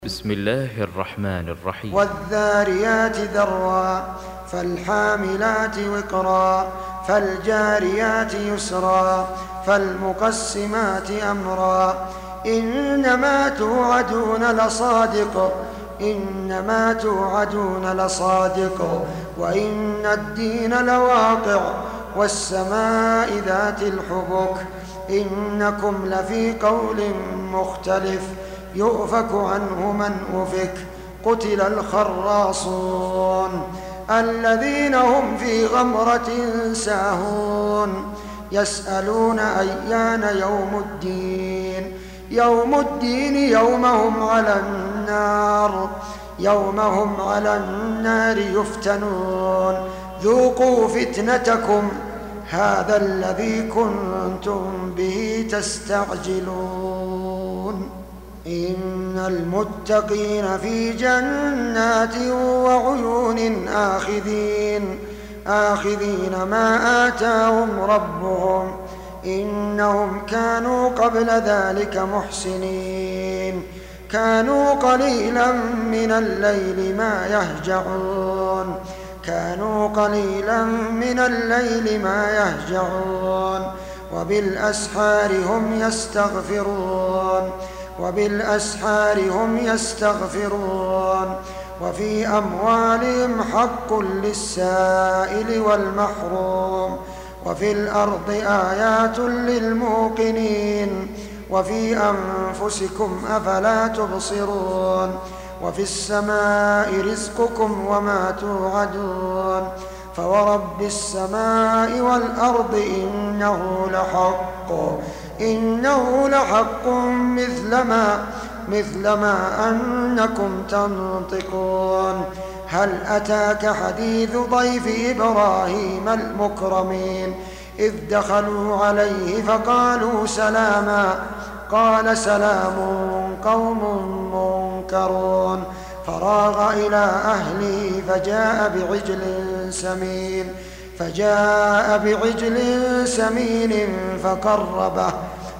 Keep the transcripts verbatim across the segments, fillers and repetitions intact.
بسم الله الرحمن الرحيم. والذاريات ذروا فالحاملات وقرا فالجاريات يسرا فالمقسمات أمرا إنما توعدون لصادق إنما توعدون لصادق وإن الدين لواقع والسماء ذات الحبك إنكم لفي قول مختلف يؤفك عنه من أفك قتل الخراصون الذين هم في غمرة ساهون يسألون أيان يوم الدين يوم الدين يوم هم على النار يوم هم على النار يفتنون ذوقوا فتنتكم هذا الذي كنتم به تستعجلون إن المتقين في جنات وعيون آخذين آخذين ما آتاهم ربهم إنهم كانوا قبل ذلك محسنين كانوا قليلا من الليل ما يهجعون كانوا قليلا من الليل ما يهجعون وبالأسحار هم يستغفرون وبالأسحار هم يستغفرون وفي أموالهم حق للسائل والمحروم وفي الأرض آيات للموقنين وفي أنفسكم أفلا تبصرون وفي السماء رزقكم وما توعدون فورب السماء والأرض إنه لحق إنه لحق مثل ما مثل ما أنكم تنطقون هل أتاك حديث ضيف إبراهيم المكرمين إذ دخلوا عليه فقالوا سلاما قال سلام قوم منكرون فراغ إلى أهله فجاء بعجل سمين فجاء بعجل سمين فقربه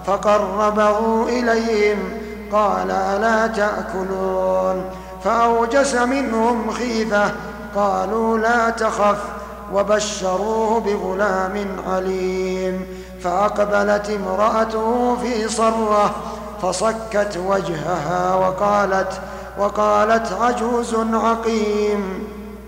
فقربه إليهم قال ألا تأكلون فأوجس منهم خيفة قالوا لا تخف وبشروه بغلام عليم فأقبلت امرأته في صرة فصكت وجهها وقالت وقالت عجوز عقيم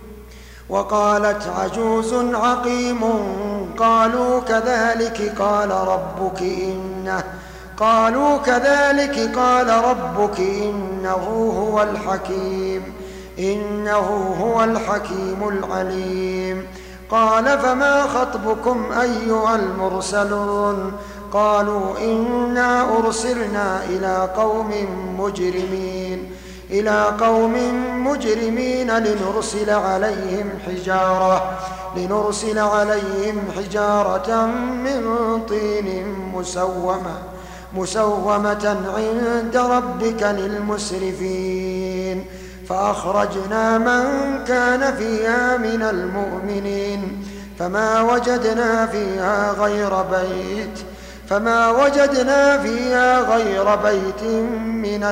وقالت عجوز عقيم قالوا كذلك قال ربك إنه قالوا كذلك قال ربك إنه هو الحكيم إنه هو الحكيم العليم قال فما خطبكم أيها المرسلون قالوا إنا أرسلنا إلى قوم مجرمين إلى قوم مجرمين لنرسل عليهم حجارة لنرسل عليهم حجارة من طين مسومة مسومة عند ربك للمسرفين فأخرجنا من كان فيها من المؤمنين فما وجدنا فيها غير بيت فما وجدنا فيها غير بيت من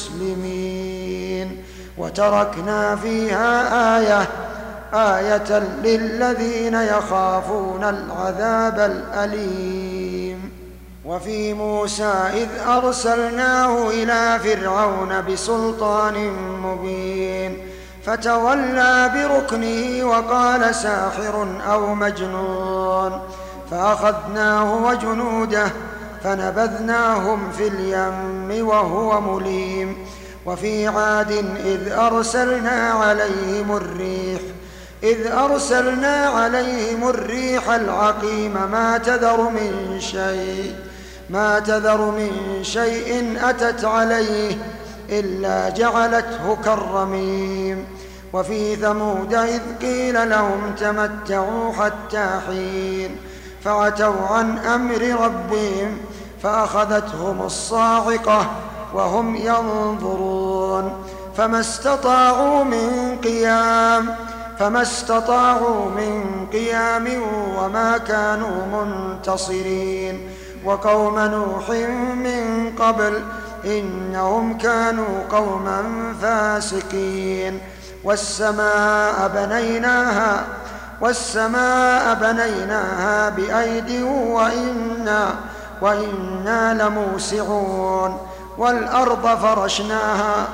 المسلمين وتركنا فيها آية آية للذين يخافون العذاب الأليم وفي موسى إذ أرسلناه إلى فرعون بسلطان مبين فتولى بركنه وقال ساحر أو مجنون فأخذناه وجنوده فنبذناهم في اليم وهو مليم وفي عاد إذ أرسلنا عليهم الريح إذ أرسلنا عليهم الريح العقيم ما تذر من شيء ما تذر من شيء أتت عليه إلا جعلته كالرميم وفي ثمود إذ قيل لهم تمتعوا حتى حين فعتوا عن أمر ربهم فأخذتهم الصاعقة وهم ينظرون فما استطاعوا من قيام فما استطاعوا من قيام وما كانوا منتصرين وقوم نوح من قبل إنهم كانوا قوما فاسقين والسماء بنيناها والسماء بنيناها بأيد وإنا وإنا لموسعون والأرض فرشناها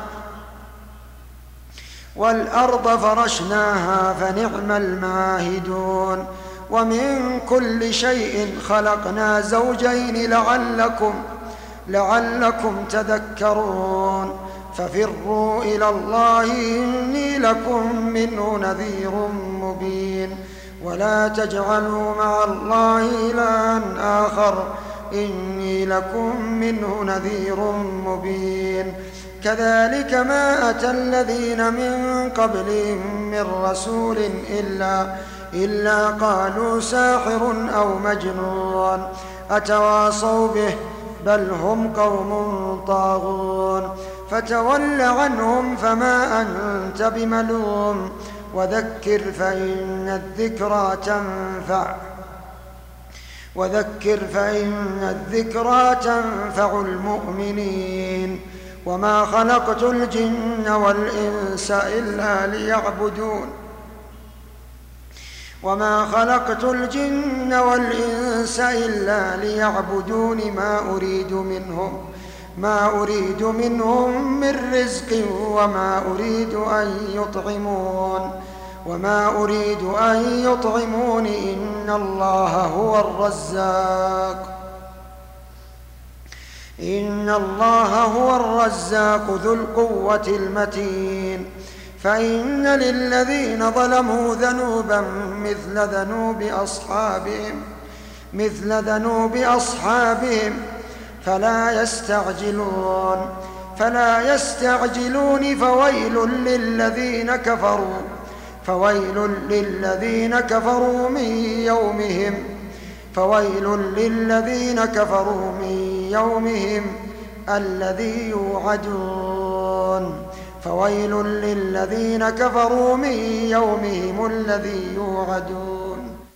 والأرض فرشناها فنعم الماهدون ومن كل شيء خلقنا زوجين لعلكم لعلكم تذكرون ففروا إلى الله إني لكم منه نذير مبين ولا تجعلوا مع الله إلها آخر إني لكم منه نذير مبين كذلك ما أتى الذين من قبلهم من رسول إلا, إلا قالوا ساحر أو مجنون أتواصوا به بل هم قوم طاغون فتول عنهم فما أنت بملوم وذكر فإن الذكرى تنفع وذكر فإن الذكرى تنفع المؤمنين وما خلقت الجن والإنس إلا ليعبدون وما خلقت الجن والإنس إلا ليعبدون ما أريد منهم ما أريد منهم من رزق وما أريد أن يطعمون وما أريد أن يطعمون إن الله هو الرزاق إن الله هو الرزاق ذو القوة المتين فإن للذين ظلموا ذنوبا مثل ذنوب أصحابهم مثل ذنوب أصحابهم فلا يستعجلون فلا يستعجلون فويل للذين كفروا فويل للذين كفروا من يومهم فويل للذين كفروا من يومهم الذي يوعدون فويل للذين كفروا من يومهم الذي يوعدون